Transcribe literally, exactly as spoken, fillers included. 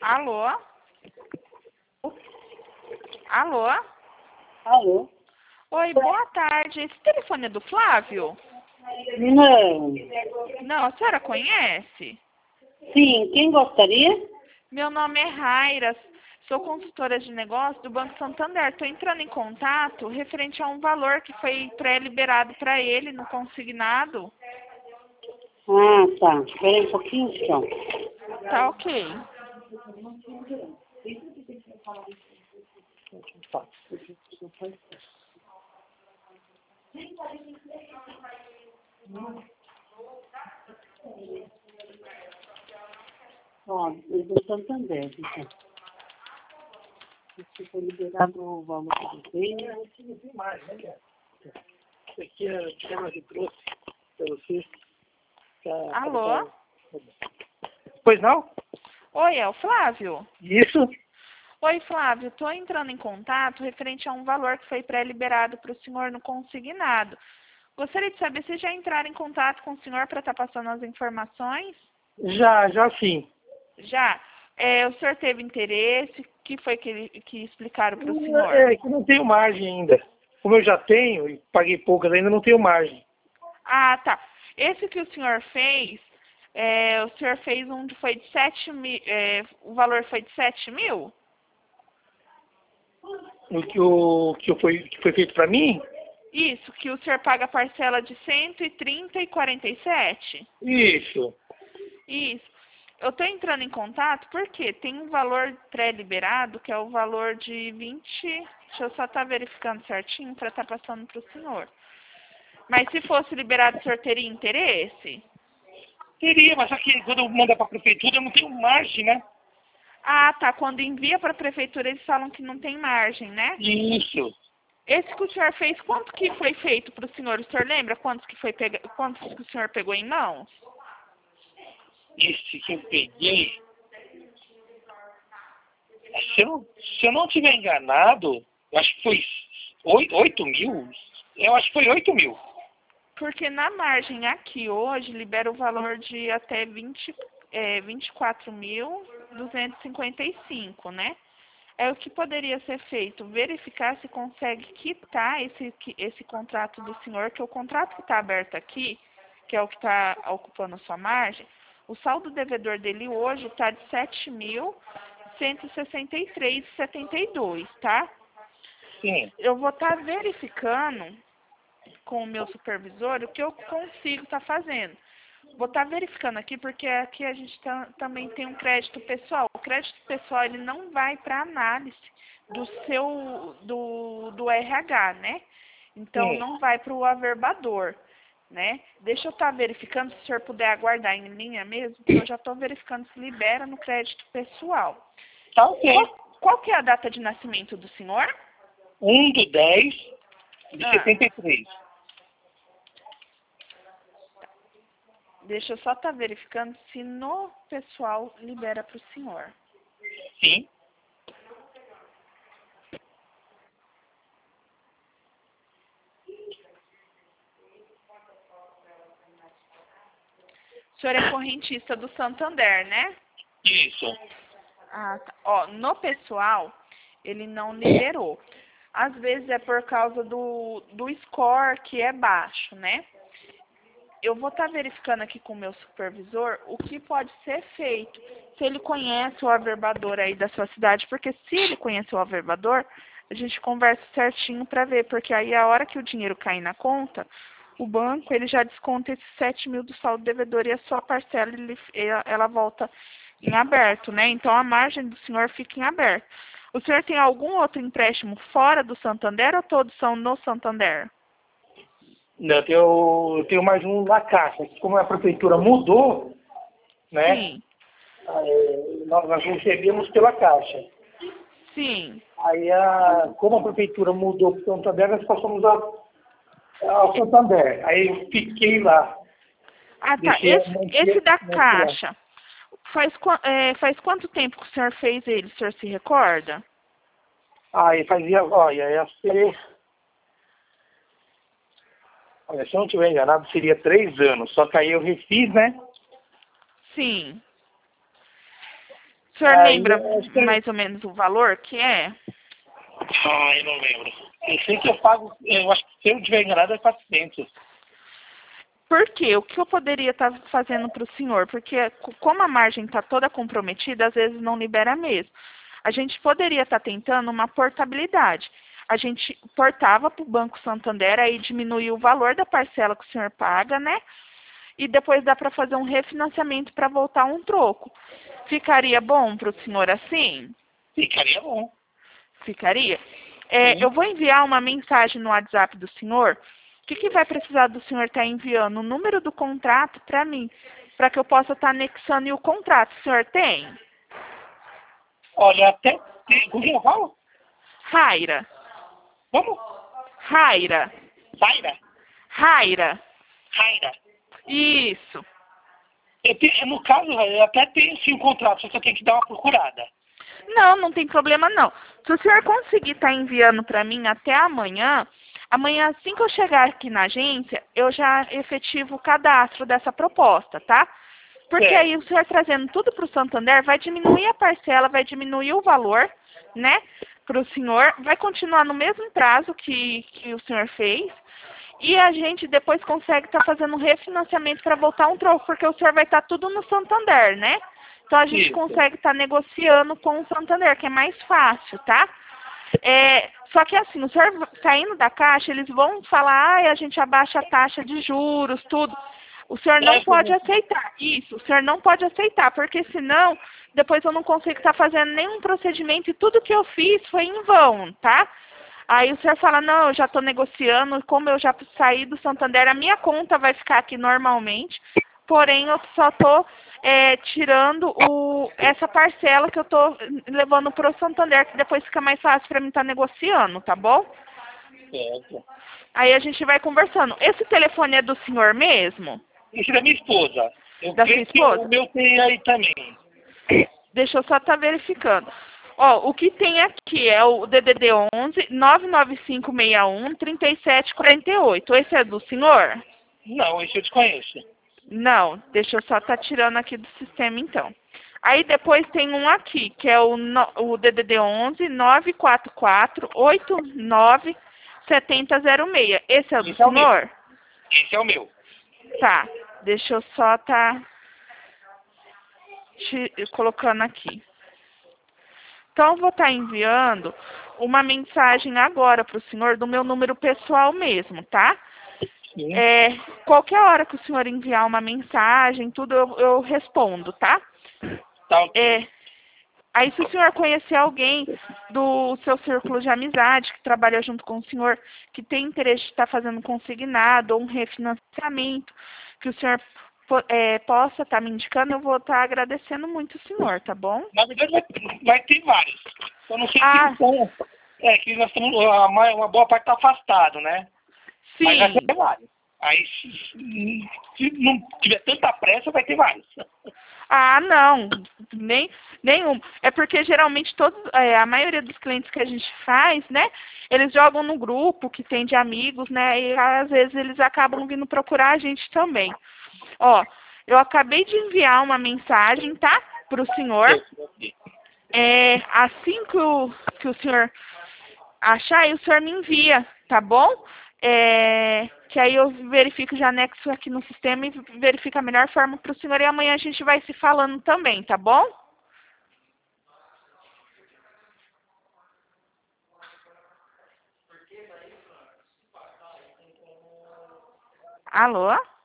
Alô? Alô? Alô? Oi, boa tarde. Esse telefone é do Flávio? Não. Não, a senhora conhece? Sim, quem gostaria? Meu nome é Raira, sou consultora de negócios do Banco Santander. Estou entrando em contato referente a um valor que foi pré-liberado para ele no consignado. Ah, tá. Espera aí um pouquinho, então. Tá ok. Ó, eu vou Santander, então. Se for liberado o valor que eu tenho. Não tem mais, né, Guilherme? Isso aqui é o tema que trouxe para você. Pra, Alô? pra... Pois não? Oi, é o Flávio? Isso. Oi, Flávio. Estou entrando em contato referente a um valor que foi pré-liberado para o senhor no consignado. Gostaria de saber se já entraram em contato com o senhor para estar passando as informações? Já, já sim. Já. É, o senhor teve interesse? O que foi que, ele, que explicaram para o senhor? É que não tenho margem ainda. Como eu já tenho e paguei poucas, ainda não tenho margem. Ah, tá. Esse que o senhor fez, é, o senhor fez um que foi de sete mil, é, o valor foi de sete mil? O que, o, que, foi, que foi feito para mim? Isso, que o senhor paga a parcela de cento e trinta e quarenta e sete? Isso. Isso. Eu estou entrando em contato porque tem um valor pré-liberado, que é o valor de vinte. Deixa eu só estar verificando certinho para estar passando para o senhor. Mas se fosse liberado, o senhor teria interesse? Teria, mas só que quando eu mando para a prefeitura eu não tenho margem, né? Ah, tá. Quando envia para a prefeitura, eles falam que não tem margem, né? Isso. Esse que o senhor fez, quanto que foi feito para o senhor? O senhor lembra quantos que, foi pega... quantos que o senhor pegou em mãos? Esse que eu peguei. Se eu, não, se eu não tiver enganado, eu acho que foi oito mil. Eu acho que foi oito mil. Porque na margem aqui hoje libera o valor de até vinte, é, vinte e quatro mil duzentos e cinquenta e cinco, né? É o que poderia ser feito, verificar se consegue quitar esse, esse contrato do senhor, que o contrato que está aberto aqui, que é o que está ocupando a sua margem, o saldo devedor dele hoje está de sete mil cento e sessenta e três reais e setenta e dois centavos, tá? Sim. Eu vou estar tá verificando com o meu supervisor o que eu consigo estar tá fazendo. Vou estar tá verificando aqui, porque aqui a gente tá, também tem um crédito pessoal. O crédito pessoal, ele não vai para análise do seu, do, do R H, né? Então, Sim. não vai para o averbador, né? Deixa eu estar tá verificando, se o senhor puder aguardar em linha mesmo, porque eu já estou verificando se libera no crédito pessoal. Tá ok. Qual, qual que é a data de nascimento do senhor? um do dez de Ah. setenta e três. Deixa eu só estar tá verificando se no pessoal libera para o senhor. Sim. O senhor é correntista do Santander, né? Isso. Ah, tá. Ó, no pessoal, ele não liberou. Às vezes é por causa do, do score que é baixo, né? Eu vou estar tá verificando aqui com o meu supervisor o que pode ser feito. Se ele conhece o averbador aí da sua cidade, porque se ele conhece o averbador, a gente conversa certinho para ver, porque aí a hora que o dinheiro cair na conta, o banco ele já desconta esses sete mil do saldo devedor e a sua parcela ele, ela volta em aberto, né? Então a margem do senhor fica em aberto. O senhor tem algum outro empréstimo fora do Santander ou todos são no Santander? Não, eu tenho, eu tenho mais um na Caixa. Como a prefeitura mudou, né? Sim. Aí, nós, nós recebemos pela Caixa. Sim. Aí, a, como a prefeitura mudou para o Santander, nós passamos a, ao Santander. Aí eu fiquei lá. Ah, tá. Deixei Esse, esse da manter, Caixa, faz, é, faz quanto tempo que o senhor fez ele? O senhor se recorda? Aí fazia, olha, ia ser... Olha, se eu não estiver enganado, seria três anos. Só que aí eu refiz, né? Sim. O senhor Aí, lembra eu acho que- mais ou menos o valor que é? Ah, eu não lembro. Eu sei que eu pago, eu acho que se eu não estiver enganado é quatrocentos. Por quê? O que eu poderia estar fazendo para o senhor? Porque co- como a margem está toda comprometida, às vezes não libera mesmo. A gente poderia estar tentando uma portabilidade. A gente portava para o Banco Santander, aí diminuía o valor da parcela que o senhor paga, né? E depois dá para fazer um refinanciamento para voltar um troco. Ficaria bom para o senhor assim? Ficaria bom. Ficaria? É, Sim. eu vou enviar uma mensagem no WhatsApp do senhor. O que, que vai precisar do senhor estar enviando? O número do contrato para mim, para que eu possa estar anexando o contrato. O senhor tem? Olha, até tem. Com quem eu falo? Raira. Como? Raira. Zaira? Raira. Raira. Isso. Eu tenho, no caso, eu até tenho sim o contrato, só que eu tenho que dar uma procurada. Não, não tem problema não. Se o senhor conseguir estar enviando para mim até amanhã, amanhã assim que eu chegar aqui na agência, eu já efetivo o cadastro dessa proposta, tá? Porque É. aí o senhor trazendo tudo para o Santander, vai diminuir a parcela, vai diminuir o valor, né? Para o senhor, vai continuar no mesmo prazo que, que o senhor fez. E a gente depois consegue estar fazendo um refinanciamento para voltar um troco, porque o senhor vai estar tudo no Santander, né? Então a gente Isso. consegue estar negociando com o Santander, que é mais fácil, tá? É, só que assim, o senhor saindo da caixa, eles vão falar, ah, a gente abaixa a taxa de juros, tudo. O senhor não É, pode aceitar. Isso, o senhor não pode aceitar, porque senão depois eu não consigo estar fazendo nenhum procedimento e tudo que eu fiz foi em vão, tá? Aí o senhor fala, não, eu já estou negociando, como eu já saí do Santander, a minha conta vai ficar aqui normalmente, porém eu só estou é, tirando o, essa parcela que eu estou levando para o Santander, que depois fica mais fácil para mim estar negociando, tá bom? certo. Aí a gente vai conversando. Esse telefone é do senhor mesmo? Esse é da minha esposa. Eu Da sua creio que esposa? o meu tem aí também. Deixa eu só estar verificando. Ó, o que tem aqui é o D D D onze nove nove cinco seis um três sete quatro oito. Esse é do senhor? Não, esse eu desconheço. Não, deixa eu só estar tirando aqui do sistema então. Aí depois tem um aqui, que é o, no- o D D D onze nove quatro quatro oito nove sete zero zero seis. Esse é o do Esse é o meu. senhor? Esse é o meu. Tá, deixa eu só estar colocando aqui. Então, eu vou estar enviando uma mensagem agora para o senhor do meu número pessoal mesmo, tá? Sim. É, qualquer hora que o senhor enviar uma mensagem, tudo eu, eu respondo, tá? Tá ok. É, aí, se o senhor conhecer alguém do seu círculo de amizade que trabalha junto com o senhor, que tem interesse de estar fazendo consignado ou um refinanciamento, que o senhor po- é, possa estar me indicando, eu vou estar agradecendo muito o senhor, tá bom? Na verdade vai, vai ter vários. Eu não sei Ah, se são. É que nós estamos. a ma- Uma boa parte está afastado, né? Mas vai sim. ter vários. Aí se, se não tiver tanta pressa, vai ter vários. Ah, não, nem nenhum. É porque geralmente todos, é, a maioria dos clientes que a gente faz, né, eles jogam no grupo que tem de amigos, né, e às vezes eles acabam vindo procurar a gente também. Ó, eu acabei de enviar uma mensagem, tá, para o senhor. É, assim que o, que o senhor achar, aí o senhor me envia, tá bom? É, que aí eu verifico, já anexo aqui no sistema e verifico a melhor forma para o senhor. E amanhã a gente vai se falando também, tá bom? Alô?